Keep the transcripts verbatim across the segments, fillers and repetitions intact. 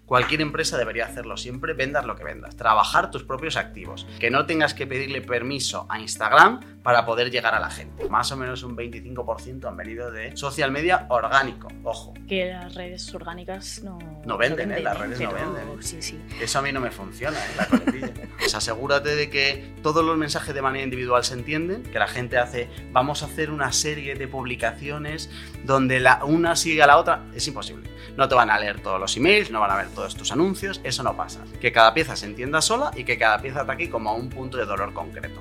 Cualquier empresa debería hacerlo siempre, vendas lo que vendas. Trabajar tus propios activos. Que no tengas que pedirle permiso a Instagram para poder llegar a la gente. Más o menos un veinticinco por ciento han venido de social media orgánico. Ojo. Que las redes orgánicas no... No venden, ¿eh? Las redes pero... no venden. Sí, sí. Eso a mí no me funciona, ¿eh? La coletilla. Pues asegúrate de que todos los mensajes de manera individual se entienden, que la gente hace, vamos a hacer una serie de publicaciones donde la una sigue a la otra. Es imposible. No te van a leer todos los emails, no van a ver todos tus anuncios, eso no pasa. Que cada pieza se entienda sola y que cada pieza ataque como a un punto de dolor concreto.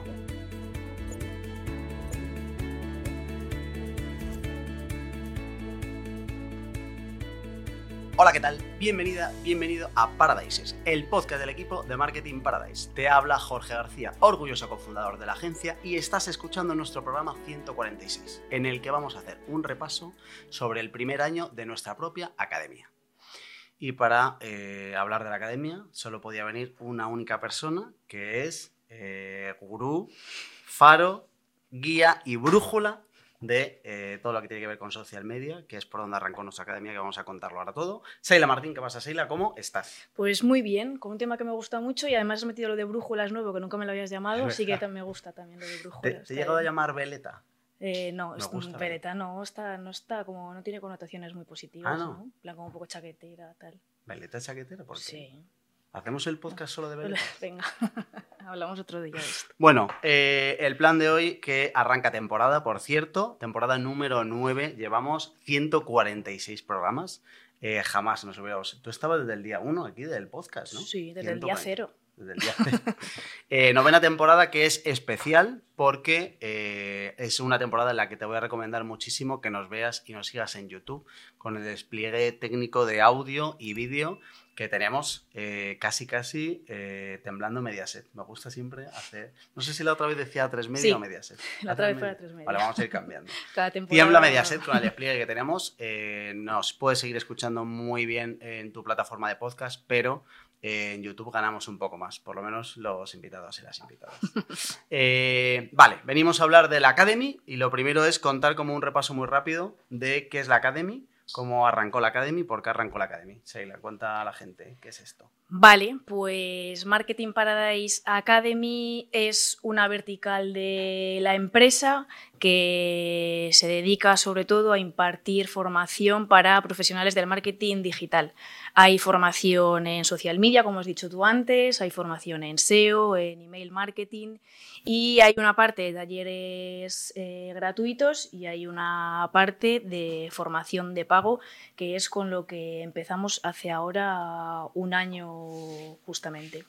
Hola, ¿qué tal? Bienvenida, bienvenido a Paradises, el podcast del equipo de Marketing Paradise. Te habla Jorge García, orgulloso cofundador de la agencia, y estás escuchando nuestro programa ciento cuarenta y seis, en el que vamos a hacer un repaso sobre el primer año de nuestra propia academia. Y para eh, hablar de la academia solo podía venir una única persona, que es eh, gurú, faro, guía y brújula de eh, todo lo que tiene que ver con social media, que es por donde arrancó nuestra academia, que vamos a contarlo ahora todo. Seila Martín, ¿qué pasa, Seila? ¿Cómo estás? Pues muy bien, con un tema que me gusta mucho y además has metido lo de brújulas nuevo, que nunca me lo habías llamado, sí que me gusta también lo de brújulas. ¿Te, te he llegado bien. a llamar veleta? Eh, no, me es gusta, veleta no está, no está como, no tiene connotaciones muy positivas, ah, ¿no? ¿no? En plan como un poco chaquetera, tal. ¿Veleta chaquetera? ¿Por qué? Sí. ¿Hacemos el podcast solo de veleta? Venga, hablamos otro día de esto. Bueno, eh, el plan de hoy, que arranca temporada, por cierto, temporada número nueve, llevamos ciento cuarenta y seis programas, eh, jamás nos hubiéramos... Tú estabas desde el día uno aquí del podcast, ¿no? Sí, desde ciento cuarenta. El día cero. Desde el día cero. eh, novena temporada, que es especial porque eh, es una temporada en la que te voy a recomendar muchísimo que nos veas y nos sigas en YouTube con el despliegue técnico de audio y vídeo que tenemos eh, casi casi eh, temblando Mediaset. Me gusta siempre hacer... No sé si la otra vez decía A tres Media sí, o Mediaset. La otra vez fue A tres Media. Vale, vamos a ir cambiando. Cada temporada... Tiembla Mediaset con el despliegue que tenemos. Eh, nos puedes seguir escuchando muy bien en tu plataforma de podcast, pero eh, en YouTube ganamos un poco más, por lo menos los invitados y las invitadas. eh, vale, venimos a hablar de la Academy y lo primero es contar como un repaso muy rápido de qué es la Academy. ¿Cómo arrancó la Academy? ¿Por qué arrancó la Academy? Seila, cuenta a la gente qué es esto. Vale, pues Marketing Paradise Academy es una vertical de la empresa que se dedica sobre todo a impartir formación para profesionales del marketing digital. Hay formación en social media, como has dicho tú antes, hay formación en S E O, en email marketing y hay una parte de talleres eh, gratuitos y hay una parte de formación de pago, que es con lo que empezamos hace ahora un año justamente.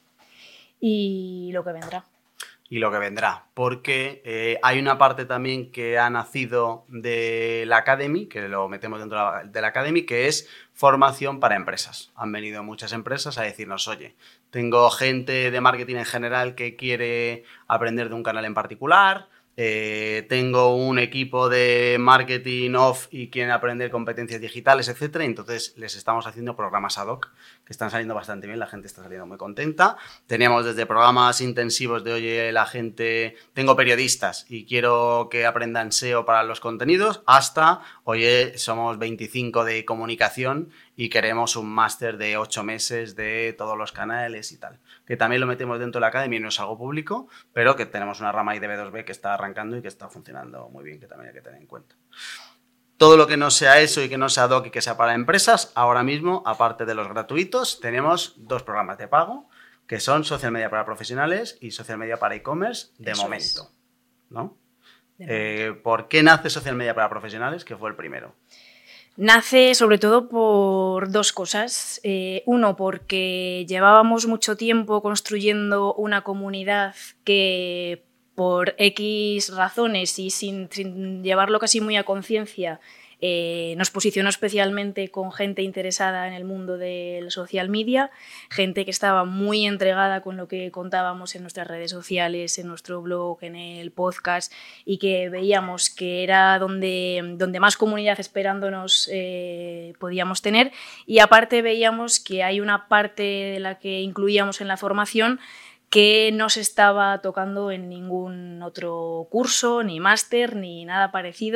Y lo que vendrá. Y lo que vendrá, porque eh, hay una parte también que ha nacido de la Academy, que lo metemos dentro de la, de la Academy, que es formación para empresas. Han venido muchas empresas a decirnos, oye, tengo gente de marketing en general que quiere aprender de un canal en particular, eh, tengo un equipo de marketing off y quieren aprender competencias digitales, etcétera. Entonces les estamos haciendo programas ad hoc que están saliendo bastante bien, la gente está saliendo muy contenta. Teníamos desde programas intensivos de, oye, la gente, tengo periodistas y quiero que aprendan S E O para los contenidos, hasta, oye, somos veinticinco de comunicación y queremos un máster de ocho meses de todos los canales y tal. Que también lo metemos dentro de la Academy, no es algo público, pero que tenemos una rama ahí de B dos B que está arrancando y que está funcionando muy bien, que también hay que tener en cuenta. Todo lo que no sea eso y que no sea ad hoc y que sea para empresas, ahora mismo, aparte de los gratuitos, tenemos dos programas de pago, que son Social Media para Profesionales y Social Media para E-Commerce, de eso momento. Es. ¿No? De eh, momento. ¿Por qué nace Social Media para Profesionales? Que fue el primero. Nace sobre todo por dos cosas. Eh, uno, porque llevábamos mucho tiempo construyendo una comunidad que por X razones y sin, sin llevarlo casi muy a conciencia, eh, nos posicionó especialmente con gente interesada en el mundo del social media, gente que estaba muy entregada con lo que contábamos en nuestras redes sociales, en nuestro blog, en el podcast, y que veíamos que era donde, donde más comunidad esperándonos eh, podíamos tener. Y aparte veíamos que hay una parte de la que incluíamos en la formación que no se estaba tocando en ningún otro curso, ni máster, ni nada parecido,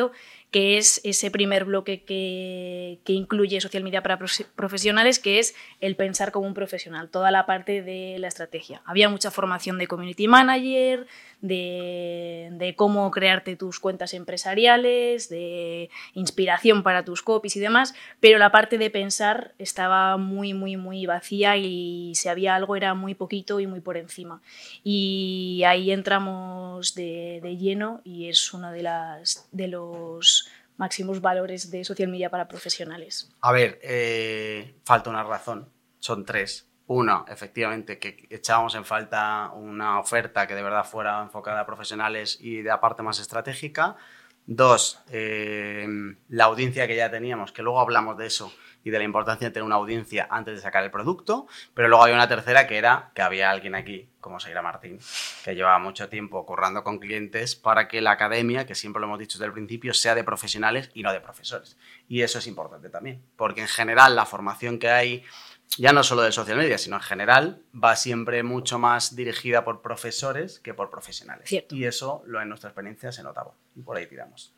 que es ese primer bloque que, que incluye social media para profesionales, que es el pensar como un profesional, toda la parte de la estrategia. Había mucha formación de community manager, de, de cómo crearte tus cuentas empresariales, de inspiración para tus copies y demás, pero la parte de pensar estaba muy, muy, muy vacía y si había algo era muy poquito y muy por encima. Y ahí entramos de, de lleno y es uno de, las, de los máximos valores de social media para profesionales. A ver, eh, falta una razón, son tres. Una, efectivamente, que echábamos en falta una oferta que de verdad fuera enfocada a profesionales y de la parte más estratégica. Dos, eh, la audiencia que ya teníamos, que luego hablamos de eso y de la importancia de tener una audiencia antes de sacar el producto, pero luego había una tercera que era que había alguien aquí, como Seira Martín, que llevaba mucho tiempo currando con clientes para que la academia, que siempre lo hemos dicho desde el principio, sea de profesionales y no de profesores. Y eso es importante también, porque en general la formación que hay, ya no solo de social media, sino en general, va siempre mucho más dirigida por profesores que por profesionales. Cierto. Y eso, lo en nuestra experiencia, se notaba. Y por ahí tiramos.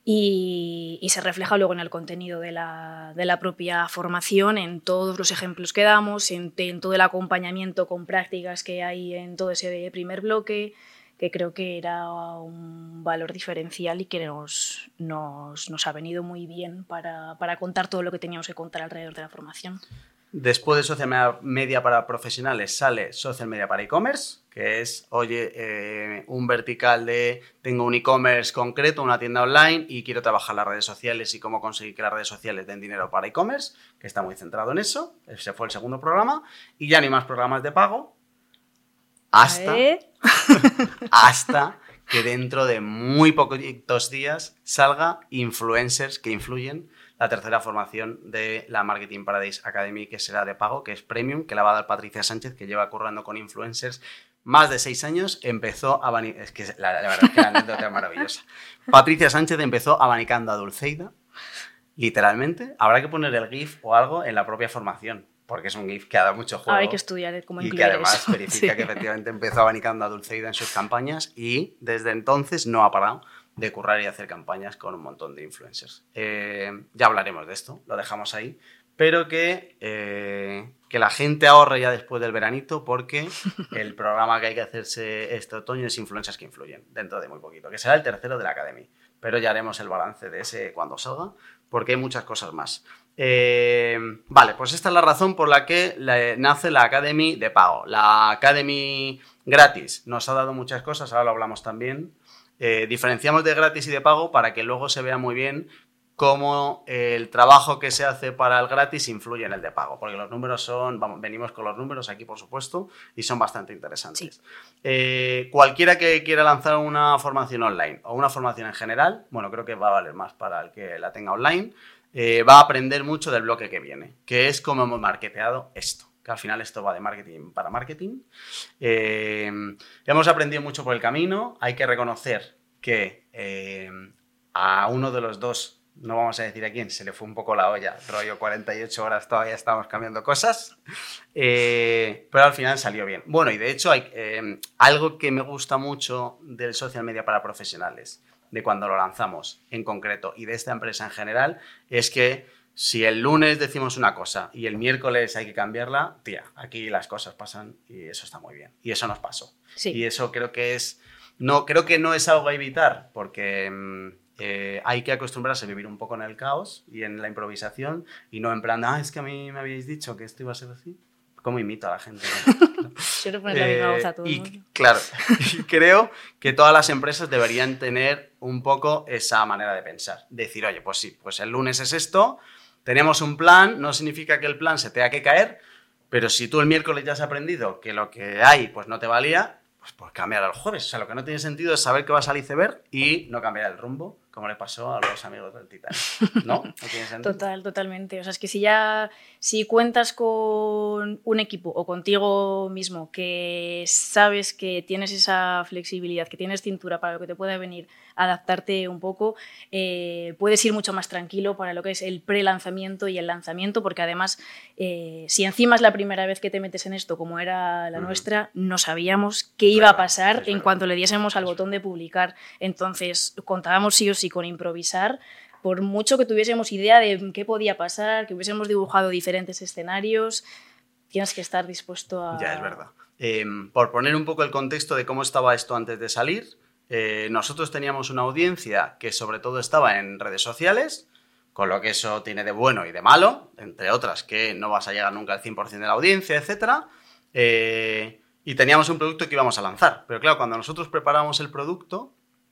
Y, y se refleja luego en el contenido de la, de la propia formación, en todos los ejemplos que damos, en, en todo el acompañamiento con prácticas que hay en todo ese primer bloque, que creo que era un valor diferencial y que nos, nos, nos ha venido muy bien para, para contar todo lo que teníamos que contar alrededor de la formación. Después de social media para profesionales sale social media para e-commerce, que es, oye, eh, un vertical de tengo un e-commerce concreto, una tienda online y quiero trabajar las redes sociales y cómo conseguir que las redes sociales den dinero para e-commerce, que está muy centrado en eso. Ese fue el segundo programa. Y ya no hay más programas de pago hasta, ¿Eh? hasta que dentro de muy poquitos días salga Influencers que influyen, la tercera formación de la Marketing Paradise Academy, que será de pago, que es Premium, que la va a dar Patricia Sánchez, que lleva currando con influencers más de seis años. Empezó abanicando... Es que la, la verdad es que la anécdota es maravillosa. Patricia Sánchez empezó abanicando a Dulceida, literalmente. Habrá que poner el GIF o algo en la propia formación, porque es un GIF que ha dado mucho juego. Ah, hay que estudiar cómo incluir eso. Y que además eso. verifica Sí. que efectivamente empezó abanicando a Dulceida en sus campañas y desde entonces no ha parado de currar y hacer campañas con un montón de influencers. Eh, ya hablaremos de esto, lo dejamos ahí, pero que, eh, que la gente ahorre ya después del veranito porque el programa que hay que hacerse este otoño es Influencers que influyen, dentro de muy poquito, que será el tercero de la Academy, pero ya haremos el balance de ese cuando salga, porque hay muchas cosas más. Eh, vale, pues esta es la razón por la que la, nace la Academy de pago. La Academy gratis nos ha dado muchas cosas, ahora lo hablamos también. Eh, diferenciamos de gratis y de pago para que luego se vea muy bien cómo el trabajo que se hace para el gratis influye en el de pago, porque los números son, vamos, venimos con los números aquí por supuesto y son bastante interesantes. Sí. Eh, cualquiera que quiera lanzar una formación online o una formación en general, bueno, creo que va a valer más para el que la tenga online, eh, va a aprender mucho del bloque que viene, que es cómo hemos marketeado esto. Que al final esto va de marketing para marketing. Eh, hemos aprendido mucho por el camino. Hay que reconocer que eh, a uno de los dos, no vamos a decir a quién, se le fue un poco la olla, rollo cuarenta y ocho horas todavía estamos cambiando cosas, eh, pero al final salió bien. Bueno, y de hecho hay eh, algo que me gusta mucho del social media para profesionales, de cuando lo lanzamos en concreto y de esta empresa en general, es que si el lunes decimos una cosa y el miércoles hay que cambiarla, tía, aquí las cosas pasan y eso está muy bien. Y eso nos pasó. Sí. Y eso creo que es... No, creo que no es algo a evitar porque eh, hay que acostumbrarse a vivir un poco en el caos y en la improvisación y no en plan, ah, es que a mí me habíais dicho que esto iba a ser así. ¿Cómo imito a la gente? Quiero poner la misma voz a todo el y, mundo. Claro, y creo que todas las empresas deberían tener un poco esa manera de pensar. Decir, oye, pues sí, pues el lunes es esto... Tenemos un plan, no significa que el plan se tenga que caer, pero si tú el miércoles ya has aprendido que lo que hay pues no te valía, pues, pues cambiar al jueves. O sea, lo que no tiene sentido es saber que vas al iceberg y no cambiar el rumbo, como le pasó a los amigos del Titanic. ¿No? ¿No tiene sentido? Total, totalmente. O sea, es que si ya si cuentas con un equipo o contigo mismo que sabes que tienes esa flexibilidad, que tienes cintura para lo que te pueda venir, adaptarte un poco, eh, puedes ir mucho más tranquilo para lo que es el pre-lanzamiento y el lanzamiento, porque además, eh, si encima es la primera vez que te metes en esto, como era la uh-huh. nuestra, no sabíamos qué iba a pasar en cuanto le diésemos al botón de publicar. Entonces, contábamos sí o sí y con improvisar, por mucho que tuviésemos idea de qué podía pasar, que hubiésemos dibujado diferentes escenarios, tienes que estar dispuesto a... Ya, es verdad. Eh, por poner un poco el contexto de cómo estaba esto antes de salir, eh, nosotros teníamos una audiencia que sobre todo estaba en redes sociales, con lo que eso tiene de bueno y de malo, entre otras que no vas a llegar nunca al cien por ciento de la audiencia, etcétera. Eh, y teníamos un producto que íbamos a lanzar. Pero claro, cuando nosotros preparamos el producto,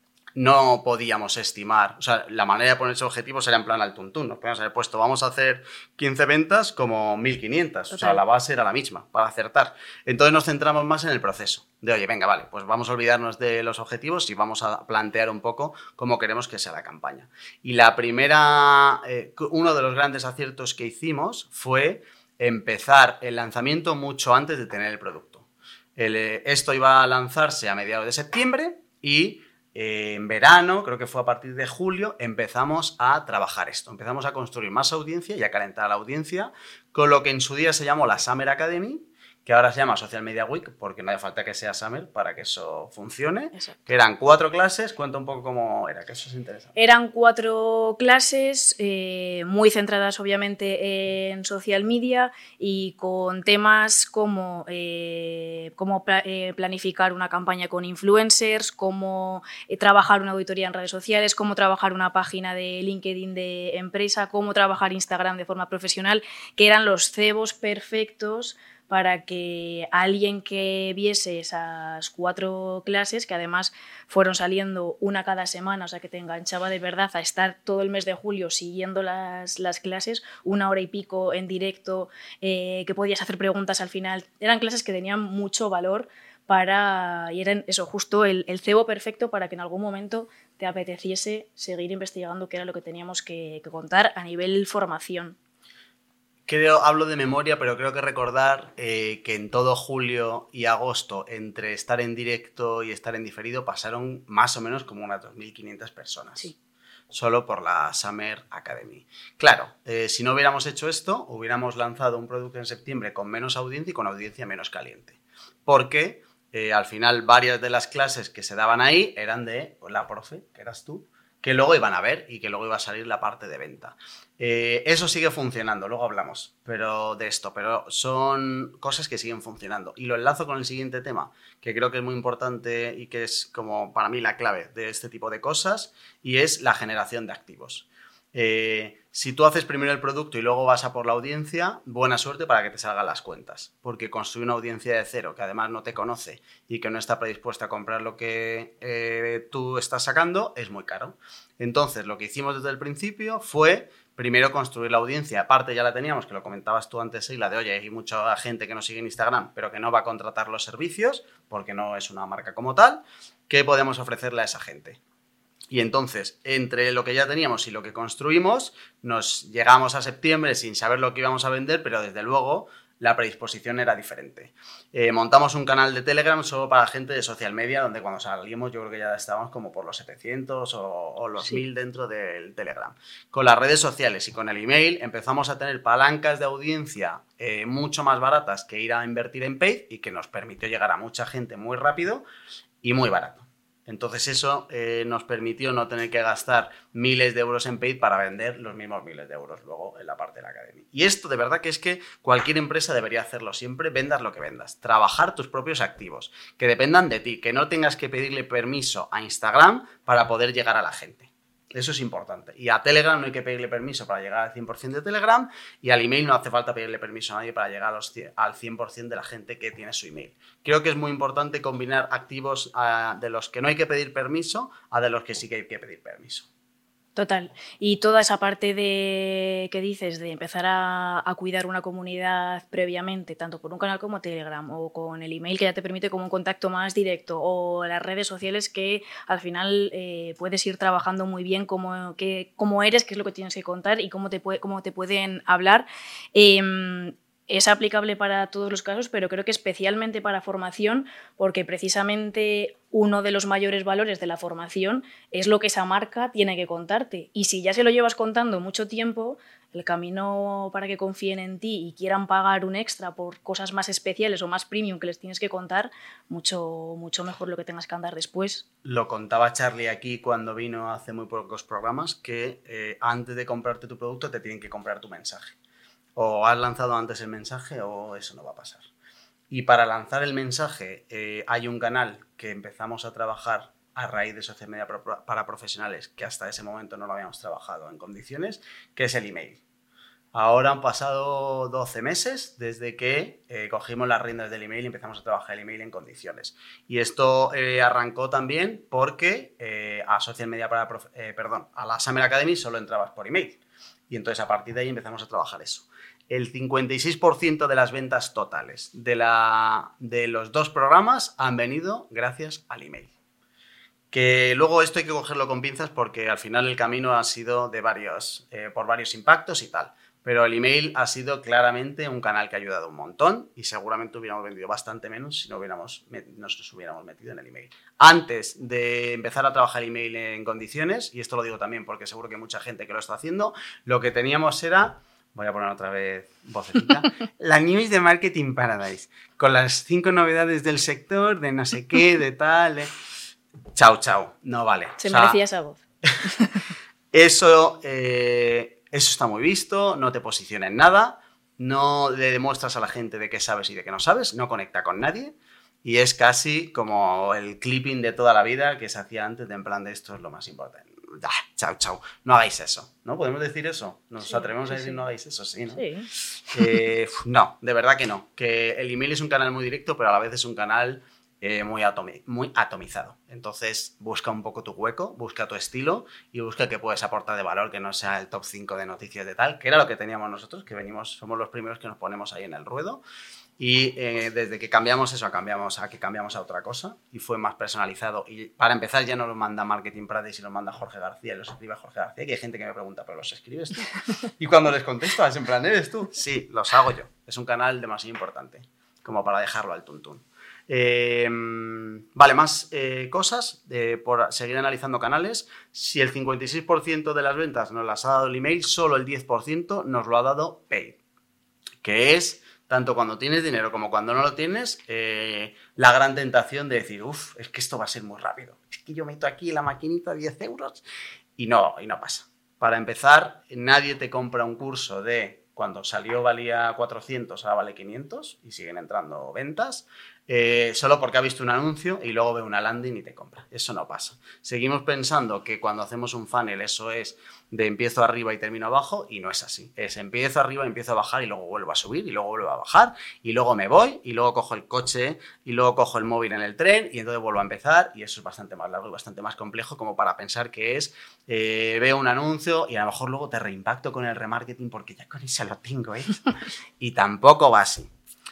no podíamos estimar, o sea, la manera de ponerse objetivos era en plan al tuntún, nos podíamos haber puesto, vamos a hacer quince ventas como mil quinientas, o sea, la base era la misma para acertar. Entonces nos centramos más en el proceso, de oye, venga, vale, pues vamos a olvidarnos de los objetivos y vamos a plantear un poco cómo queremos que sea la campaña. Y la primera, eh, uno de los grandes aciertos que hicimos fue empezar el lanzamiento mucho antes de tener el producto. El, eh, esto iba a lanzarse a mediados de septiembre y Eh, en verano, creo que fue a partir de julio, empezamos a trabajar esto. Empezamos a construir más audiencia y a calentar a la audiencia, con lo que en su día se llamó la Summer Academy, que ahora se llama Social Media Week, porque no hace falta que sea Summer para que eso funcione. Exacto. Que eran cuatro clases. Cuenta un poco cómo era, que eso es interesante. Eran cuatro clases, eh, muy centradas obviamente en social media y con temas como eh, cómo pla eh, planificar una campaña con influencers, cómo eh, trabajar una auditoría en redes sociales, cómo trabajar una página de LinkedIn de empresa, cómo trabajar Instagram de forma profesional, que eran los cebos perfectos para que alguien que viese esas cuatro clases, que además fueron saliendo una cada semana, o sea que te enganchaba de verdad a estar todo el mes de julio siguiendo las, las clases, una hora y pico en directo, eh, que podías hacer preguntas al final. Eran clases que tenían mucho valor para, y eran eso, justo el, el cebo perfecto para que en algún momento te apeteciese seguir investigando qué era lo que teníamos que, que contar a nivel formación. Creo, hablo de memoria, pero creo que recordar eh, que en todo julio y agosto, entre estar en directo y estar en diferido, pasaron más o menos como unas dos mil quinientas personas. Sí. Solo por la Summer Academy. Claro, eh, si no hubiéramos hecho esto, hubiéramos lanzado un producto en septiembre con menos audiencia y con audiencia menos caliente. Porque eh, al final varias de las clases que se daban ahí eran de pues, la profe, que eras tú, que luego iban a ver y que luego iba a salir la parte de venta. Eh, eso sigue funcionando, luego hablamos pero de esto, pero son cosas que siguen funcionando. Y lo enlazo con el siguiente tema, que creo que es muy importante y que es como para mí la clave de este tipo de cosas, y es la generación de activos. Eh, si tú haces primero el producto y luego vas a por la audiencia, buena suerte para que te salgan las cuentas, porque construir una audiencia de cero que además no te conoce y que no está predispuesta a comprar lo que eh, tú estás sacando es muy caro. Entonces, lo que hicimos desde el principio fue primero construir la audiencia. Aparte ya la teníamos, que lo comentabas tú antes, Sheila, de oye, hay mucha gente que nos sigue en Instagram, pero que no va a contratar los servicios porque no es una marca como tal. ¿Qué podemos ofrecerle a esa gente? Y entonces, entre lo que ya teníamos y lo que construimos, nos llegamos a septiembre sin saber lo que íbamos a vender, pero desde luego la predisposición era diferente. Eh, montamos un canal de Telegram solo para gente de social media, donde cuando salimos yo creo que ya estábamos como por los setecientos o, o los sí. mil dentro del Telegram. Con las redes sociales y con el email empezamos a tener palancas de audiencia eh, mucho más baratas que ir a invertir en paid y que nos permitió llegar a mucha gente muy rápido y muy barato. Entonces eso eh, nos permitió no tener que gastar miles de euros en paid para vender los mismos miles de euros luego en la parte de la academia. Y esto de verdad que es que cualquier empresa debería hacerlo siempre, vendas lo que vendas. Trabajar tus propios activos, que dependan de ti, que no tengas que pedirle permiso a Instagram para poder llegar a la gente. Eso es importante. Y a Telegram no hay que pedirle permiso para llegar al cien por ciento de Telegram, y al email no hace falta pedirle permiso a nadie para llegar a los cien, al cien por ciento de la gente que tiene su email. Creo que es muy importante combinar activos uh, de los que no hay que pedir permiso a de los que sí que hay que pedir permiso. Total. Y toda esa parte de que dices de empezar a, a cuidar una comunidad previamente, tanto por un canal como Telegram o con el email que ya te permite como un contacto más directo, o las redes sociales que al final eh, puedes ir trabajando muy bien cómo, que, cómo eres, qué es lo que tienes que contar y cómo te, puede, cómo te pueden hablar. Eh, es aplicable para todos los casos, pero creo que especialmente para formación, porque precisamente uno de los mayores valores de la formación es lo que esa marca tiene que contarte. Y si ya se lo llevas contando mucho tiempo, el camino para que confíen en ti y quieran pagar un extra por cosas más especiales o más premium que les tienes que contar, mucho, mucho mejor lo que tengas que andar después. Lo contaba Charlie aquí cuando vino hace muy pocos programas, que eh, antes de comprarte tu producto te tienen que comprar tu mensaje. O has lanzado antes el mensaje o eso no va a pasar. Y para lanzar el mensaje eh, hay un canal que empezamos a trabajar a raíz de social media para profesionales, que hasta ese momento no lo habíamos trabajado en condiciones, que es el email. Ahora han pasado doce meses desde que eh, cogimos las riendas del email y empezamos a trabajar el email en condiciones. Y esto eh, arrancó también porque eh, a social media para profe- eh, perdón, a la Summer Academy solo entrabas por email. Y entonces a partir de ahí empezamos a trabajar eso. El cincuenta y seis por ciento de las ventas totales de, la, de los dos programas han venido gracias al email. Que luego esto hay que cogerlo con pinzas porque al final el camino ha sido de varios, eh, por varios impactos y tal. Pero el email ha sido claramente un canal que ha ayudado un montón y seguramente hubiéramos vendido bastante menos si no hubiéramos, nos hubiéramos metido en el email. Antes de empezar a trabajar el email en condiciones, y esto lo digo también porque seguro que hay mucha gente que lo está haciendo, lo que teníamos era... Voy a poner otra vez vocecita. La News de Marketing Paradise. Con las cinco novedades del sector, de no sé qué, de tal. Eh. Chao, chao. No vale. Se o sea, merecía esa voz. Eso, eh, eso está muy visto, no te posiciona en nada, no le demuestras a la gente de qué sabes y de qué no sabes, no conecta con nadie. Y es casi como el clipping de toda la vida que se hacía antes, de en plan de esto es lo más importante. Ah, chao, chao. No hagáis eso. ¿No? ¿Podemos decir eso? ¿Nos Sí, atrevemos sí, a decir sí. no hagáis eso? Sí, ¿no? Sí. Eh, no, de verdad que no. Que el email es un canal muy directo, pero a la vez es un canal eh, muy, atomi- muy atomizado. Entonces, busca un poco tu hueco, busca tu estilo y busca qué puedes aportar de valor, que no sea el top cinco de noticias de tal, que era lo que teníamos nosotros, que venimos, somos los primeros que nos ponemos ahí en el ruedo. Y eh, desde que cambiamos eso, cambiamos a que cambiamos a otra cosa y fue más personalizado. Y para empezar, ya no lo manda Marketing Paradise y lo manda Jorge García, y los escribe Jorge García, que hay gente que me pregunta, ¿pero los escribes tú? Y cuando les contesto, ¿es en plan, eres tú? Sí, los hago yo. Es un canal demasiado importante como para dejarlo al tuntún. Eh, vale, más eh, cosas eh, por seguir analizando canales. Si el cincuenta y seis por ciento de las ventas nos las ha dado el email, solo el diez por ciento nos lo ha dado paid, que es... tanto cuando tienes dinero como cuando no lo tienes, eh, la gran tentación de decir, uff, es que esto va a ser muy rápido. Es que yo meto aquí la maquinita diez euros y no, y no pasa. Para empezar, nadie te compra un curso de cuando salió valía cuatrocientos, ahora vale quinientos y siguen entrando ventas, eh, solo porque ha visto un anuncio y luego ve una landing y te compra. Eso no pasa. Seguimos pensando que cuando hacemos un funnel eso es de empiezo arriba y termino abajo, y no es así. Es empiezo arriba, empiezo a bajar y luego vuelvo a subir y luego vuelvo a bajar y luego me voy y luego cojo el coche y luego cojo el móvil en el tren y entonces vuelvo a empezar, y eso es bastante más largo y bastante más complejo como para pensar que es eh, veo un anuncio y a lo mejor luego te reimpacto con el remarketing porque ya con eso lo tengo, ¿eh? Y tampoco va así.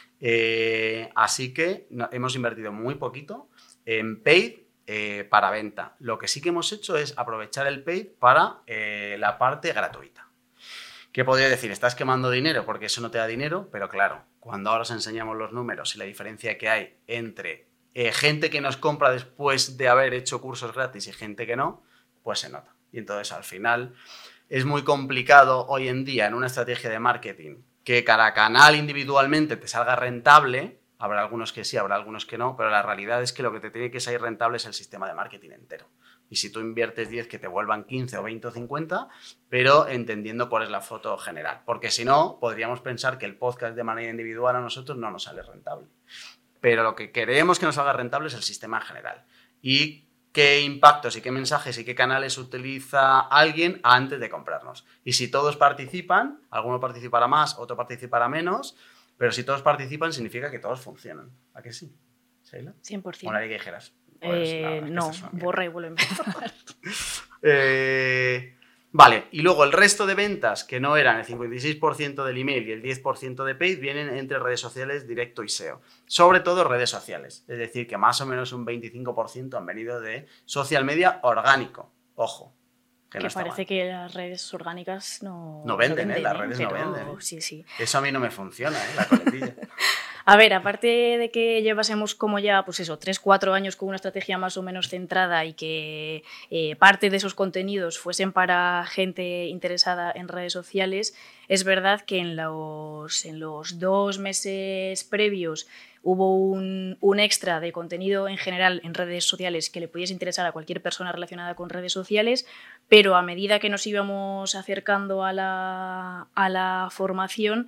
Eh, así que no, hemos invertido muy poquito en paid eh, para venta. Lo que sí que hemos hecho es aprovechar el paid para eh, la parte gratuita. ¿Qué podría decir? Estás quemando dinero porque eso no te da dinero, pero claro, cuando ahora os enseñamos los números y la diferencia que hay entre eh, gente que nos compra después de haber hecho cursos gratis y gente que no, pues se nota. Y entonces al final es muy complicado hoy en día en una estrategia de marketing que cada canal individualmente te salga rentable. Habrá algunos que sí, habrá algunos que no, pero la realidad es que lo que te tiene que salir rentable es el sistema de marketing entero. Y si tú inviertes diez, que te vuelvan quince o veinte o cincuenta, pero entendiendo cuál es la foto general. Porque si no, podríamos pensar que el podcast de manera individual a nosotros no nos sale rentable. Pero lo que queremos que nos salga rentable es el sistema en general. Y qué impactos y qué mensajes y qué canales utiliza alguien antes de comprarnos. Y si todos participan, alguno participará más, otro participará menos, pero si todos participan significa que todos funcionan. ¿A qué sí? ¿Sheila? cien por ciento. Molaría que dijeras. Pues, eh, no, borra y vuelve a empezar. eh, vale, y luego el resto de ventas que no eran el cincuenta y seis por ciento del email y el diez por ciento de paid vienen entre redes sociales, directo y S E O. Sobre todo redes sociales, es decir, que más o menos un veinticinco por ciento han venido de social media orgánico. Ojo, Que, que no está parece mal. que las redes orgánicas no, No venden, no ¿eh? Las redes pero no venden. ¿eh? Sí, sí. Eso a mí no me funciona, ¿eh? La coletilla. A ver, aparte de que llevásemos como ya, pues eso, tres, cuatro años con una estrategia más o menos centrada y que eh, parte de esos contenidos fuesen para gente interesada en redes sociales, es verdad que en los, en los dos meses previos hubo un, un extra de contenido en general en redes sociales que le pudiese interesar a cualquier persona relacionada con redes sociales, pero a medida que nos íbamos acercando a la, a la formación,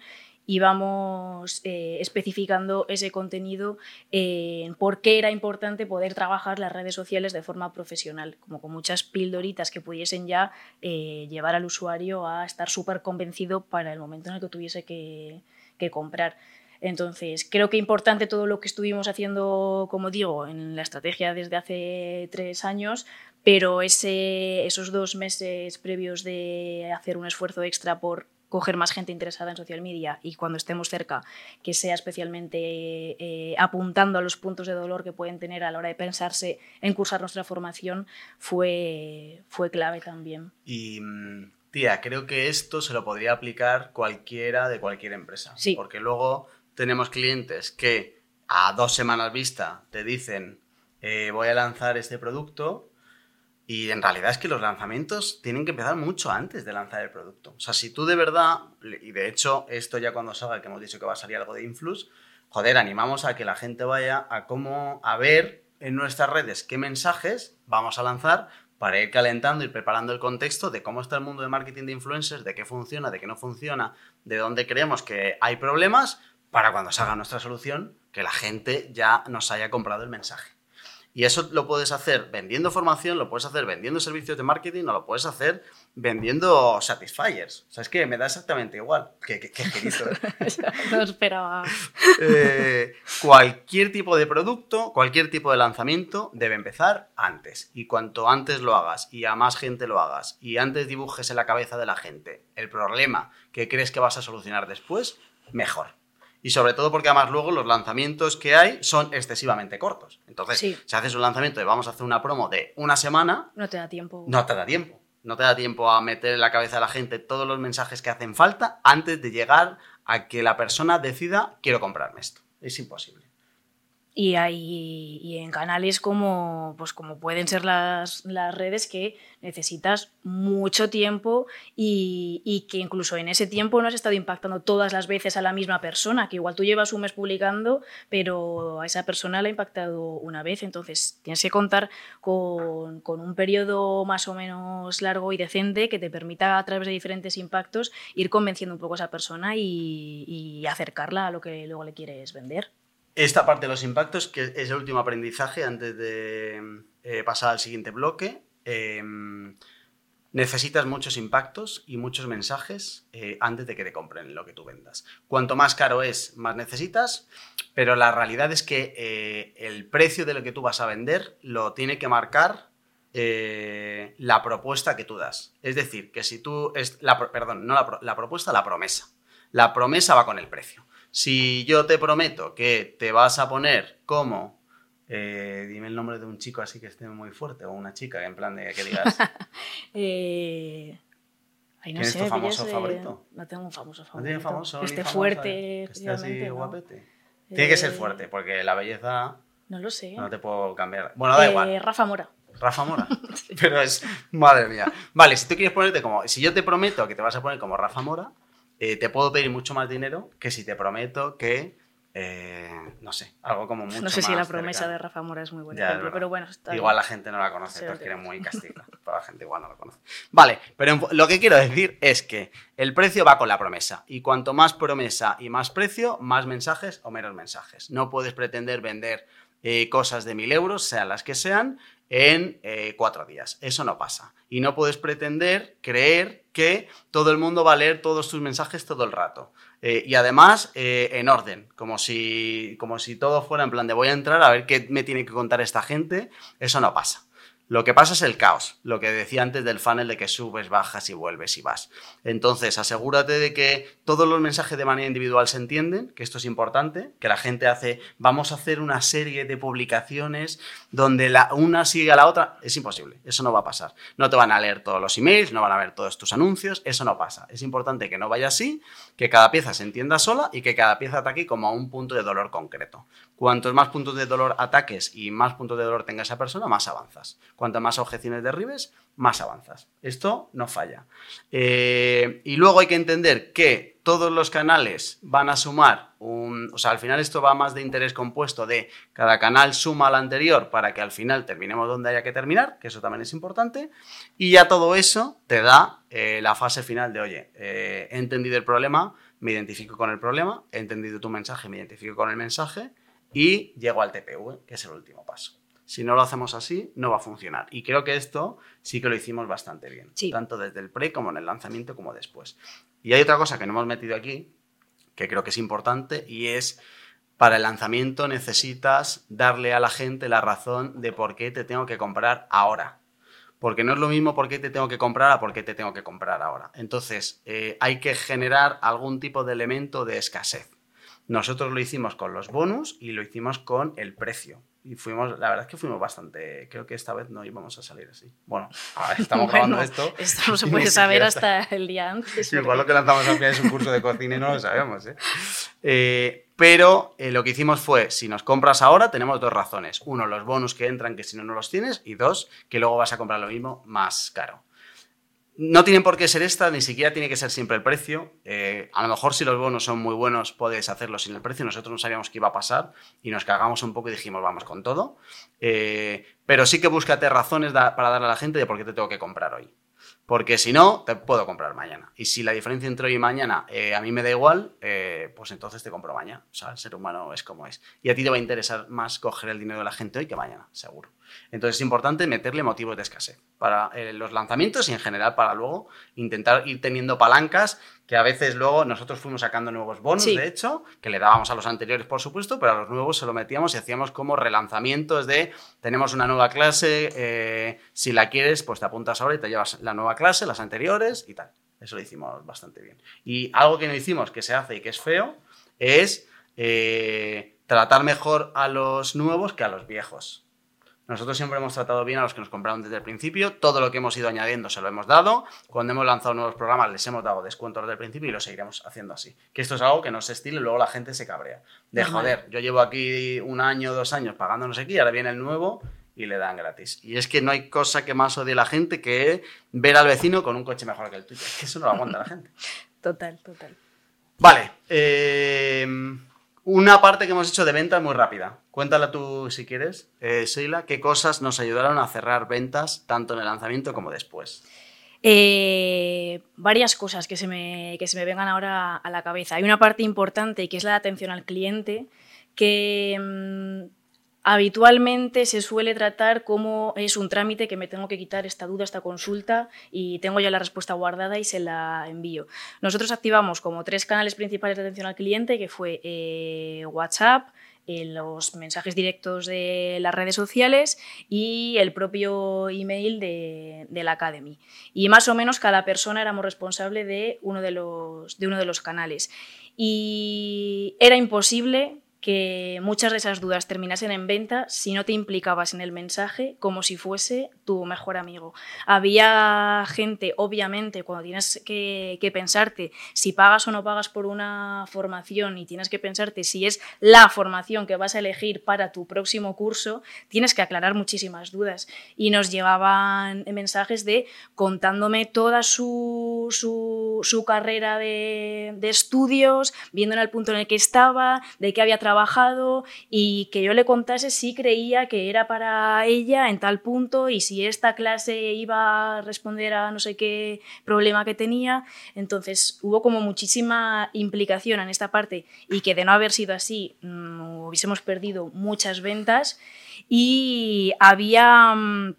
íbamos eh, especificando ese contenido en eh, por qué era importante poder trabajar las redes sociales de forma profesional, como con muchas pildoritas que pudiesen ya eh, llevar al usuario a estar súper convencido para el momento en el que tuviese que, que comprar. Entonces, creo que importante todo lo que estuvimos haciendo, como digo, en la estrategia desde hace tres años, pero ese, esos dos meses previos de hacer un esfuerzo extra por coger más gente interesada en social media y cuando estemos cerca que sea especialmente eh, apuntando a los puntos de dolor que pueden tener a la hora de pensarse en cursar nuestra formación fue, fue clave también. Y tía, creo que esto se lo podría aplicar cualquiera de cualquier empresa, sí. Porque luego tenemos clientes que a dos semanas vista te dicen eh, voy a lanzar este producto. Y en realidad es que los lanzamientos tienen que empezar mucho antes de lanzar el producto. O sea, si tú de verdad, y de hecho esto ya cuando salga, que hemos dicho que va a salir algo de Influx, joder, animamos a que la gente vaya a cómo, a ver en nuestras redes qué mensajes vamos a lanzar para ir calentando y preparando el contexto de cómo está el mundo de marketing de influencers, de qué funciona, de qué no funciona, de dónde creemos que hay problemas, para cuando salga nuestra solución, que la gente ya nos haya comprado el mensaje. Y eso lo puedes hacer vendiendo formación, lo puedes hacer vendiendo servicios de marketing o lo puedes hacer vendiendo Satisfyers. O sea, es que me da exactamente igual. Qué, qué, qué girito, ¿eh? No esperaba. eh, cualquier tipo de producto, cualquier tipo de lanzamiento debe empezar antes. Y cuanto antes lo hagas y a más gente lo hagas y antes dibujes en la cabeza de la gente el problema que crees que vas a solucionar después, mejor. Y sobre todo porque además luego los lanzamientos que hay son excesivamente cortos. Entonces, sí. si haces un lanzamiento de vamos a hacer una promo de una semana... No te da tiempo. No te da tiempo. No te da tiempo a meter en la cabeza de la gente todos los mensajes que hacen falta antes de llegar a que la persona decida quiero comprarme esto. Es imposible. Y, hay, y en canales como, pues como pueden ser las, las redes que necesitas mucho tiempo y, y que incluso en ese tiempo no has estado impactando todas las veces a la misma persona, que igual tú llevas un mes publicando, pero a esa persona la ha impactado una vez. Entonces tienes que contar con, con un periodo más o menos largo y decente que te permita a través de diferentes impactos ir convenciendo un poco a esa persona y, y acercarla a lo que luego le quieres vender. Esta parte de los impactos, que es el último aprendizaje antes de eh, pasar al siguiente bloque, eh, necesitas muchos impactos y muchos mensajes eh, antes de que te compren lo que tú vendas. Cuanto más caro es, más necesitas, pero la realidad es que eh, el precio de lo que tú vas a vender lo tiene que marcar eh, la propuesta que tú das. Es decir, que si tú... Es la, perdón, no la, la propuesta, la promesa. La promesa va con el precio. Si yo te prometo que te vas a poner como, eh, dime el nombre de un chico así que esté muy fuerte, o una chica, en plan de que digas... eh, ay, no ¿Quién sé, es tu famoso pillas, favorito? Eh, no tengo un famoso favorito. ¿No tiene famoso? Que esté famosa, fuerte, que esté así ¿no? guapete. Eh, Tiene que ser fuerte, porque la belleza... No lo sé. No te puedo cambiar. Bueno, da eh, igual. Rafa Mora. Rafa Mora. Sí. Pero es... Madre mía. Vale, si tú quieres ponerte como... Si yo te prometo que te vas a poner como Rafa Mora... Eh, te puedo pedir mucho más dinero que si te prometo que, eh, no sé, algo como mucho más No sé si la cercano. promesa de Rafa Mora es muy buen ya, ejemplo, pero bueno. Está igual bien. La gente no la conoce, Sí, porque sí. es muy castiga, pero la gente igual no la conoce. Vale, pero en, lo que quiero decir es que el precio va con la promesa, y cuanto más promesa y más precio, más mensajes o menos mensajes. No puedes pretender vender eh, cosas de mil euros, sean las que sean, en eh, cuatro días. Eso no pasa. Y no puedes pretender creer que todo el mundo va a leer todos tus mensajes todo el rato. Eh, y además, eh, en orden, como si, como si todo fuera en plan de voy a entrar a ver qué me tiene que contar esta gente. Eso no pasa. Lo que pasa es el caos, lo que decía antes del funnel de que subes, bajas y vuelves y vas. Entonces, asegúrate de que todos los mensajes de manera individual se entienden, que esto es importante, que la gente hace, vamos a hacer una serie de publicaciones donde la, una sigue a la otra. Es imposible, eso no va a pasar. No te van a leer todos los emails, no van a ver todos tus anuncios, eso no pasa. Es importante que no vaya así, que cada pieza se entienda sola y que cada pieza ataque como a un punto de dolor concreto. Cuantos más puntos de dolor ataques y más puntos de dolor tenga esa persona, más avanzas. Cuanto más objeciones derribes, más avanzas. Esto no falla. Eh, y luego hay que entender que todos los canales van a sumar un... O sea, al final esto va más de interés compuesto, de cada canal suma al anterior para que al final terminemos donde haya que terminar, que eso también es importante. Y ya todo eso te da eh, la fase final de, oye, eh, he entendido el problema, me identifico con el problema, he entendido tu mensaje, me identifico con el mensaje y llego al T P V, que es el último paso. Si no lo hacemos así, no va a funcionar. Y creo que esto sí que lo hicimos bastante bien, sí. Tanto desde el pre como en el lanzamiento como después. Y hay otra cosa que no hemos metido aquí, que creo que es importante, y es, para el lanzamiento necesitas darle a la gente la razón de por qué te tengo que comprar ahora. Porque no es lo mismo por qué te tengo que comprar a por qué te tengo que comprar ahora. Entonces, eh, hay que generar algún tipo de elemento de escasez. Nosotros lo hicimos con los bonus y lo hicimos con el precio. Y fuimos, la verdad es que fuimos bastante, creo que esta vez no íbamos a salir así. Bueno, ahora estamos bueno, grabando esto. Esto no se puede saber hasta el día antes. Igual porque... lo que lanzamos al final es un curso de cocina y no lo sabemos, ¿eh? eh pero eh, lo que hicimos fue, si nos compras ahora, tenemos dos razones. Uno, los bonus que entran, que si no, no los tienes. Y dos, que luego vas a comprar lo mismo más caro. No tienen por qué ser esta, ni siquiera tiene que ser siempre el precio. Eh, a lo mejor si los bonos son muy buenos puedes hacerlo sin el precio. Nosotros no sabíamos qué iba a pasar y nos cagamos un poco y dijimos vamos con todo. Eh, pero sí que búscate razones da, para darle a la gente de por qué te tengo que comprar hoy. Porque si no, te puedo comprar mañana. Y si la diferencia entre hoy y mañana eh, a mí me da igual, eh, pues entonces te compro mañana. O sea, el ser humano es como es. Y a ti te va a interesar más coger el dinero de la gente hoy que mañana, seguro. Entonces es importante meterle motivos de escasez para eh, los lanzamientos y en general para luego intentar ir teniendo palancas que a veces luego nosotros fuimos sacando nuevos bonos, sí. De hecho, que le dábamos a los anteriores, por supuesto, pero a los nuevos se lo metíamos y hacíamos como relanzamientos de tenemos una nueva clase, eh, si la quieres, pues te apuntas ahora y te llevas la nueva clase, las anteriores y tal. Eso lo hicimos bastante bien. Y algo que no hicimos, que se hace y que es feo, es eh, tratar mejor a los nuevos que a los viejos. Nosotros siempre hemos tratado bien a los que nos compraron desde el principio. Todo lo que hemos ido añadiendo se lo hemos dado. Cuando hemos lanzado nuevos programas les hemos dado descuentos desde el principio y lo seguiremos haciendo así. Que esto es algo que no se estila y luego la gente se cabrea. De Ajá. joder, yo llevo aquí un año, dos años pagando no sé qué y ahora viene el nuevo y le dan gratis. Y es que no hay cosa que más odie la gente que ver al vecino con un coche mejor que el tuyo. Es que eso no lo aguanta la gente. Total, total. Vale. Eh... Una parte que hemos hecho de venta muy rápida. Cuéntala tú si quieres, eh, Sheila, ¿qué cosas nos ayudaron a cerrar ventas tanto en el lanzamiento como después? Eh, varias cosas que se, me, que se me vengan ahora a la cabeza. Hay una parte importante que es la atención al cliente que mmm, habitualmente se suele tratar como es un trámite que me tengo que quitar esta duda, esta consulta y tengo ya la respuesta guardada y se la envío. Nosotros activamos como tres canales principales de atención al cliente, que fue eh, WhatsApp, eh, los mensajes directos de las redes sociales y el propio email de, de la Academy. Y más o menos cada persona éramos responsable de uno de los, de uno de los canales. Y era imposible que muchas de esas dudas terminasen en venta si no te implicabas en el mensaje como si fuese tu mejor amigo. Había gente, obviamente, cuando tienes que, que pensarte si pagas o no pagas por una formación y tienes que pensarte si es la formación que vas a elegir para tu próximo curso, tienes que aclarar muchísimas dudas. Y nos llegaban mensajes de contándome toda su, su, su carrera de, de estudios, viendo en el punto en el que estaba, de qué había trabajado, trabajado y que yo le contase si creía que era para ella en tal punto y si esta clase iba a responder a no sé qué problema que tenía. Entonces hubo como muchísima implicación en esta parte y que de no haber sido así mmm, hubiésemos perdido muchas ventas y había... Mmm,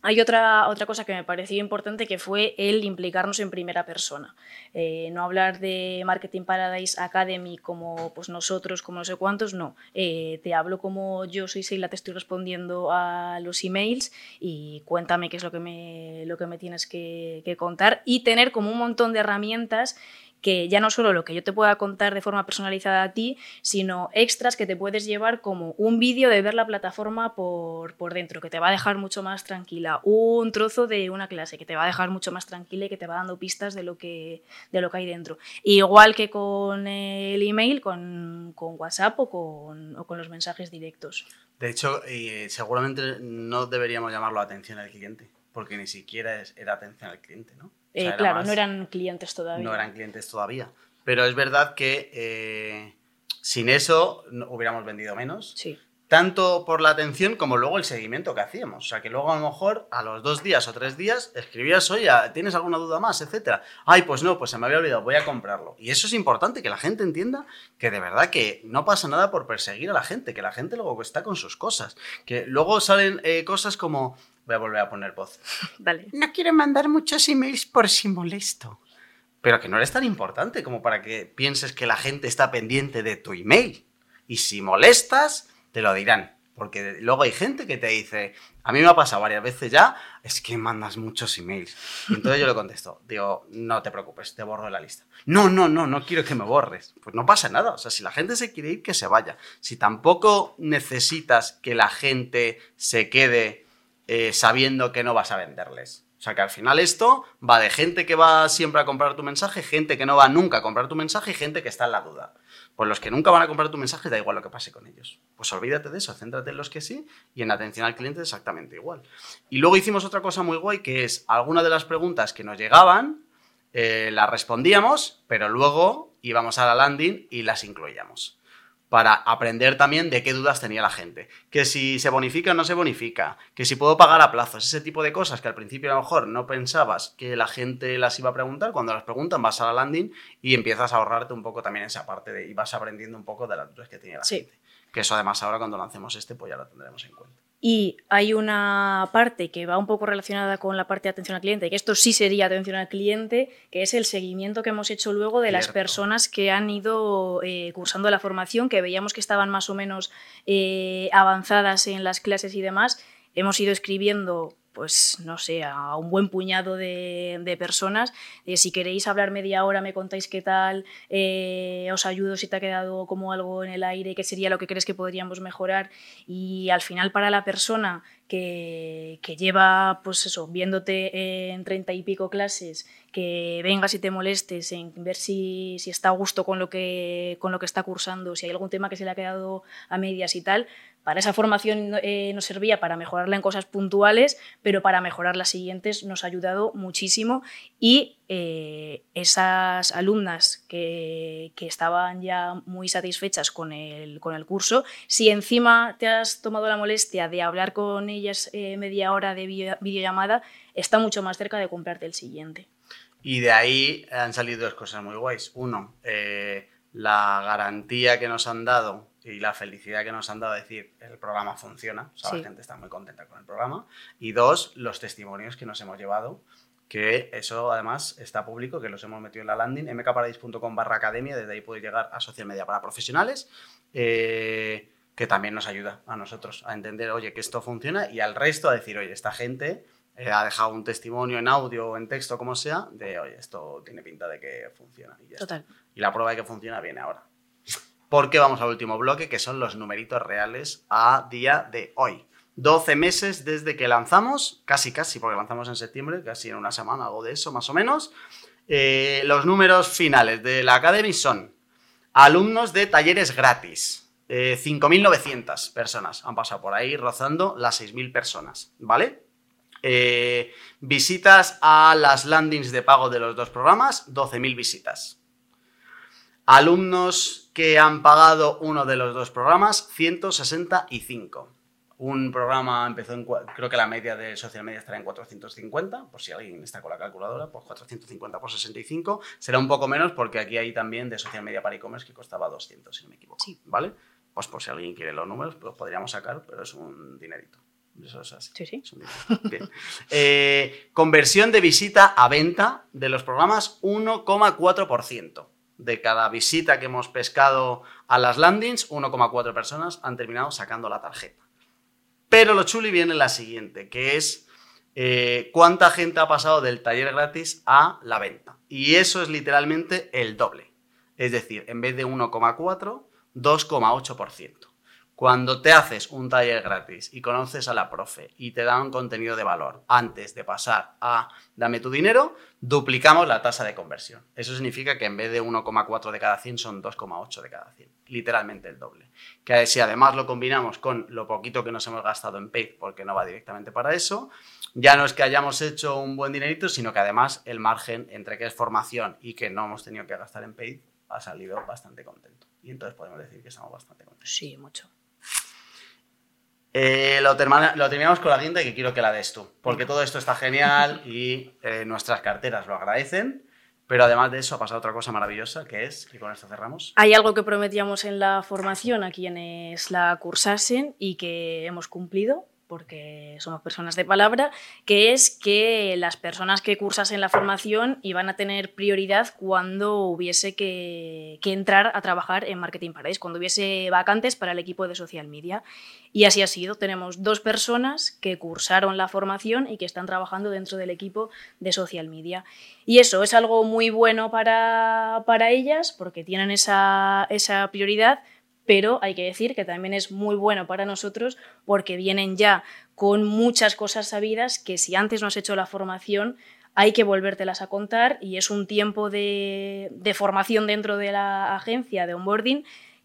Hay otra, otra cosa que me pareció importante, que fue el implicarnos en primera persona. Eh, no hablar de Marketing Paradise Academy como pues, nosotros, como no sé cuántos, no. Eh, te hablo como yo soy Seila, te estoy respondiendo a los emails y cuéntame qué es lo que me, lo que me tienes que, que contar, y tener como un montón de herramientas que ya no solo lo que yo te pueda contar de forma personalizada a ti, sino extras que te puedes llevar, como un vídeo de ver la plataforma por, por dentro, que te va a dejar mucho más tranquila, un trozo de una clase que te va a dejar mucho más tranquila y que te va dando pistas de lo que, de lo que hay dentro. Igual que con el email, con, con WhatsApp o con, o con los mensajes directos. De hecho, eh, seguramente no deberíamos llamarlo atención al cliente, porque ni siquiera es, era atención al cliente, ¿no? O sea, Eh, claro, más, no eran clientes todavía. No eran clientes todavía. Pero es verdad que eh, sin eso no, hubiéramos vendido menos. Sí. Tanto por la atención como luego el seguimiento que hacíamos. O sea, que luego a lo mejor a los dos días o tres días escribías, oye, ¿tienes alguna duda más? Etcétera. Ay, pues no, pues se me había olvidado, voy a comprarlo. Y eso es importante, que la gente entienda que de verdad que no pasa nada por perseguir a la gente, que la gente luego está con sus cosas. Que luego salen eh, cosas como... Voy a volver a poner voz. Dale. No quiero mandar muchos emails por si molesto. Pero que no eres tan importante como para que pienses que la gente está pendiente de tu email. Y si molestas, te lo dirán. Porque luego hay gente que te dice, a mí me ha pasado varias veces ya, es que mandas muchos emails. Y entonces yo le contesto, digo, no te preocupes, te borro de la lista. No, no, no, no quiero que me borres. Pues no pasa nada. O sea, si la gente se quiere ir, que se vaya. Si tampoco necesitas que la gente se quede eh, sabiendo que no vas a venderles. O sea, que al final esto va de gente que va siempre a comprar tu mensaje, gente que no va nunca a comprar tu mensaje y gente que está en la duda. Pues los que nunca van a comprar tu mensaje, da igual lo que pase con ellos. Pues olvídate de eso, céntrate en los que sí, y en atención al cliente exactamente igual. Y luego hicimos otra cosa muy guay, que es algunas de las preguntas que nos llegaban, eh, las respondíamos, pero luego íbamos a la landing y las incluíamos. Para aprender también de qué dudas tenía la gente. Que si se bonifica o no se bonifica, que si puedo pagar a plazos, ese tipo de cosas que al principio a lo mejor no pensabas que la gente las iba a preguntar. Cuando las preguntan vas a la landing y empiezas a ahorrarte un poco también esa parte de, y vas aprendiendo un poco de las dudas que tenía la sí. gente. Que eso además ahora cuando lancemos este pues ya lo tendremos en cuenta. Y hay una parte que va un poco relacionada con la parte de atención al cliente, que esto sí sería atención al cliente, que es el seguimiento que hemos hecho luego de Cierto. Las personas que han ido eh, cursando la formación, que veíamos que estaban más o menos eh, avanzadas en las clases y demás. Hemos ido escribiendo, pues no sé, a un buen puñado de, de personas. Eh, si queréis hablar media hora, me contáis qué tal, eh, os ayudo si te ha quedado como algo en el aire, qué sería lo que crees que podríamos mejorar. Y al final, para la persona que, que lleva, pues eso, viéndote en treinta y pico clases, que vengas y te molestes en ver si, si está a gusto con lo, que, con lo que está cursando, si hay algún tema que se le ha quedado a medias y tal. Para esa formación eh, nos servía para mejorarla en cosas puntuales, pero para mejorar las siguientes nos ha ayudado muchísimo. Y eh, esas alumnas que, que estaban ya muy satisfechas con el, con el curso, si encima te has tomado la molestia de hablar con ellas eh, media hora de video, videollamada, está mucho más cerca de comprarte el siguiente. Y de ahí han salido dos cosas muy guays. Uno, eh, la garantía que nos han dado y la felicidad que nos han dado de decir el programa funciona, o sea, sí. La gente está muy contenta con el programa. Y dos, los testimonios que nos hemos llevado, que eso además está público, que los hemos metido en la landing, m k paradise punto com barra academia, desde ahí podéis llegar a social media para profesionales, eh, que también nos ayuda a nosotros a entender, oye, que esto funciona, y al resto a decir, oye, esta gente eh, ha dejado un testimonio en audio o en texto, como sea, de, oye, esto tiene pinta de que funciona. Y, ya Total. Está. Y la prueba de que funciona viene ahora. Porque vamos al último bloque, que son los numeritos reales a día de hoy. doce meses desde que lanzamos, casi casi, porque lanzamos en septiembre, casi en una semana, algo de eso más o menos. Eh, los números finales de la Academy son alumnos de talleres gratis. Eh, cinco mil novecientas personas han pasado por ahí, rozando las seis mil personas, ¿vale? Eh, visitas a las landings de pago de los dos programas, doce mil visitas. Alumnos que han pagado uno de los dos programas, ciento sesenta y cinco. Un programa empezó en, creo que la media de social media estará en cuatrocientos cincuenta, por si alguien está con la calculadora, pues cuatrocientos cincuenta por sesenta y cinco, será un poco menos porque aquí hay también de social media para e-commerce que costaba doscientos, si no me equivoco, sí. ¿Vale? Pues por si alguien quiere los números, pues podríamos sacar, pero es un dinerito, Eso es así. Sí, sí. Bien. Eh, conversión de visita a venta de los programas, uno coma cuatro por ciento. De cada visita que hemos pescado a las landings, uno coma cuatro personas han terminado sacando la tarjeta. Pero lo chuli viene la siguiente, que es eh, cuánta gente ha pasado del taller gratis a la venta. Y eso es literalmente el doble. Es decir, en vez de uno coma cuatro, dos coma ocho por ciento. Cuando te haces un taller gratis y conoces a la profe y te dan contenido de valor antes de pasar a dame tu dinero, duplicamos la tasa de conversión. Eso significa que en vez de uno coma cuatro de cada cien son dos coma ocho de cada cien. Literalmente el doble. Que si además lo combinamos con lo poquito que nos hemos gastado en paid, porque no va directamente para eso, ya no es que hayamos hecho un buen dinerito, sino que además el margen entre que es formación y que no hemos tenido que gastar en paid ha salido bastante contento. Y entonces podemos decir que estamos bastante contentos. Sí, mucho. Eh, lo, termina, lo terminamos con la guinda, que quiero que la des tú, porque todo esto está genial y eh, nuestras carteras lo agradecen, pero además de eso ha pasado otra cosa maravillosa, que es, y con esto cerramos. Hay algo que prometíamos en la formación a quienes la cursasen y que hemos cumplido, porque somos personas de palabra, que es que las personas que cursasen la formación iban a tener prioridad cuando hubiese que, que entrar a trabajar en Marketing Paradise, cuando hubiese vacantes para el equipo de social media. Y así ha sido. Tenemos dos personas que cursaron la formación y que están trabajando dentro del equipo de social media. Y eso es algo muy bueno para, para ellas, porque tienen esa, esa prioridad, pero hay que decir que también es muy bueno para nosotros porque vienen ya con muchas cosas sabidas que si antes no has hecho la formación hay que volvértelas a contar y es un tiempo de, de formación dentro de la agencia de onboarding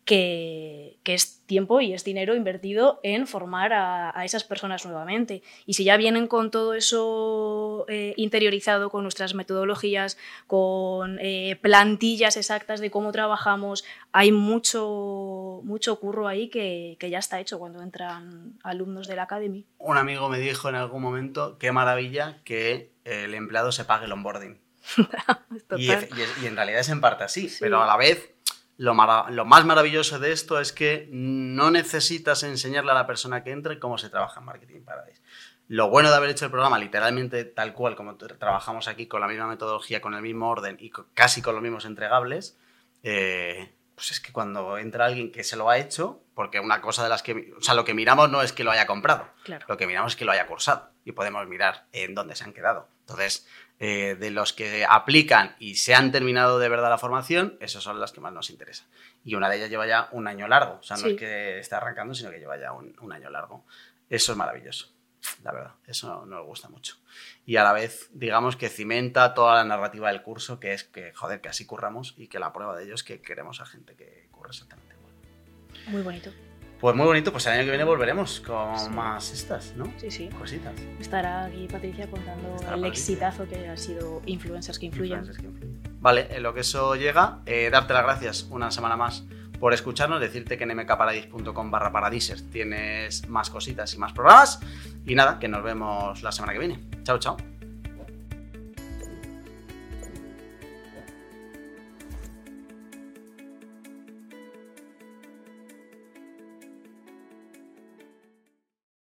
que, que es tiempo y es dinero invertido en formar a, a esas personas nuevamente. Y si ya vienen con todo eso eh, interiorizado, con nuestras metodologías, con eh, plantillas exactas de cómo trabajamos, hay mucho, mucho curro ahí que, que ya está hecho cuando entran alumnos de la Academy. Un amigo me dijo en algún momento, qué maravilla que el empleado se pague el onboarding. y, y, y en realidad es en parte así, sí. Pero a la vez... Lo, mara- lo más maravilloso de esto es que no necesitas enseñarle a la persona que entre cómo se trabaja en Marketing Paradise. Lo bueno de haber hecho el programa literalmente tal cual como trabajamos aquí, con la misma metodología, con el mismo orden y con, casi con los mismos entregables, eh, pues es que cuando entra alguien que se lo ha hecho, porque una cosa de las que... O sea, lo que miramos no es que lo haya comprado, claro. Lo que miramos es que lo haya cursado y podemos mirar en dónde se han quedado. Entonces... Eh, de los que aplican y se han terminado de verdad la formación, esas son las que más nos interesan. Y una de ellas lleva ya un año largo. O sea, no sí. es que esté arrancando, sino que lleva ya un, un año largo. Eso es maravilloso, la verdad. Eso nos gusta mucho. Y a la vez, digamos que cimenta toda la narrativa del curso, que es que, joder, que así curramos y que la prueba de ello es que queremos a gente que curre exactamente igual. Muy bonito. Pues muy bonito, pues el año que viene volveremos con sí. más estas, ¿no? Sí, sí. Cositas. Estará aquí Patricia contando Estará el Patricia. exitazo que ha sido Influencers que influyen. Influencers que influyen. Vale, en lo que eso llega, eh, darte las gracias una semana más por escucharnos, decirte que en mkparadise.com barra paradisers tienes más cositas y más programas y nada, que nos vemos la semana que viene. Chao, chao.